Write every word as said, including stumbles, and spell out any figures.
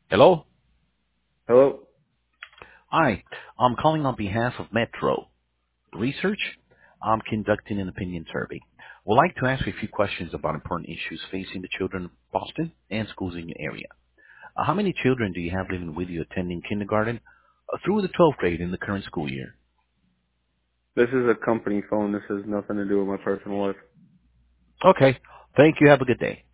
Hello? Hello? Hi. I'm calling on behalf of Metro Research. I'm conducting an opinion survey. Would like to ask you a few questions about important issues facing the children of Boston and schools in your area. Uh, how many children do you have living with you attending kindergarten uh, through the twelfth grade in the current school year? This is a company phone. This has nothing to do with my personal life. Okay. Thank you. Have a good day.